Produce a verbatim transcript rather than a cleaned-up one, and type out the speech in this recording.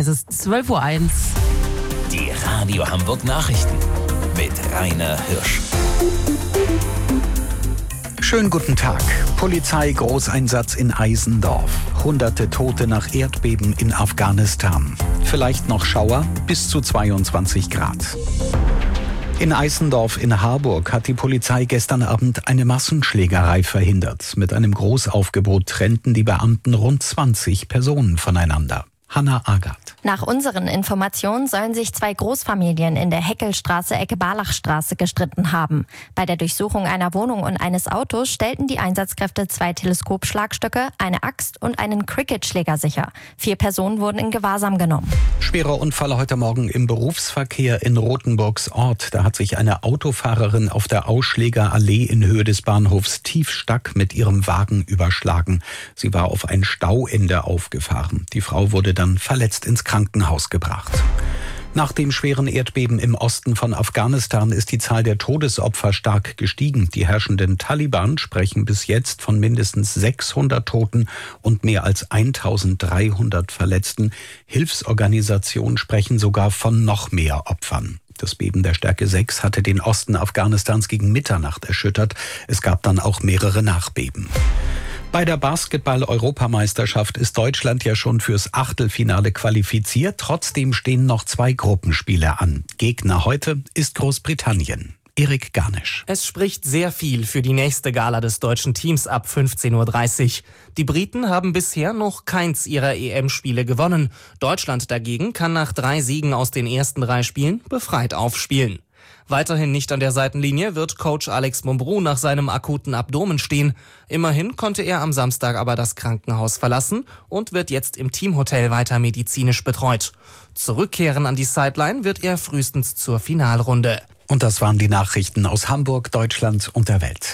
Es ist zwölf Uhr eins. Die Radio Hamburg Nachrichten mit Rainer Hirsch. Schönen guten Tag. Polizei-Großeinsatz in Eisendorf. Hunderte Tote nach Erdbeben in Afghanistan. Vielleicht noch Schauer bis zu zweiundzwanzig Grad. In Eisendorf in Harburg hat die Polizei gestern Abend eine Massenschlägerei verhindert. Mit einem Großaufgebot trennten die Beamten rund zwanzig Personen voneinander. Hanna Agard. Nach unseren Informationen sollen sich zwei Großfamilien in der Heckelstraße Ecke Barlachstraße gestritten haben. Bei der Durchsuchung einer Wohnung und eines Autos stellten die Einsatzkräfte zwei Teleskopschlagstöcke, eine Axt und einen Cricketschläger sicher. Vier Personen wurden in Gewahrsam genommen. Schwerer Unfall heute Morgen im Berufsverkehr in Rothenburgs Ort. Da hat sich eine Autofahrerin auf der Ausschlägerallee in Höhe des Bahnhofs Tiefstack mit ihrem Wagen überschlagen. Sie war auf ein Stauende aufgefahren. Die Frau wurde dann verletzt ins Krankenhaus gebracht. Nach dem schweren Erdbeben im Osten von Afghanistan ist die Zahl der Todesopfer stark gestiegen. Die herrschenden Taliban sprechen bis jetzt von mindestens sechshundert Toten und mehr als eintausenddreihundert Verletzten. Hilfsorganisationen sprechen sogar von noch mehr Opfern. Das Beben der Stärke sechs hatte den Osten Afghanistans gegen Mitternacht erschüttert. Es gab dann auch mehrere Nachbeben. Bei der Basketball-Europameisterschaft ist Deutschland ja schon fürs Achtelfinale qualifiziert. Trotzdem stehen noch zwei Gruppenspiele an. Gegner heute ist Großbritannien. Erik Garnisch. Es spricht sehr viel für die nächste Gala des deutschen Teams ab fünfzehn Uhr dreißig. Die Briten haben bisher noch keins ihrer E M-Spiele gewonnen. Deutschland dagegen kann nach drei Siegen aus den ersten drei Spielen befreit aufspielen. Weiterhin nicht an der Seitenlinie wird Coach Alex Mumbrou nach seinem akuten Abdomen stehen. Immerhin konnte er am Samstag aber das Krankenhaus verlassen und wird jetzt im Teamhotel weiter medizinisch betreut. Zurückkehren an die Sideline wird er frühestens zur Finalrunde. Und das waren die Nachrichten aus Hamburg, Deutschland und der Welt.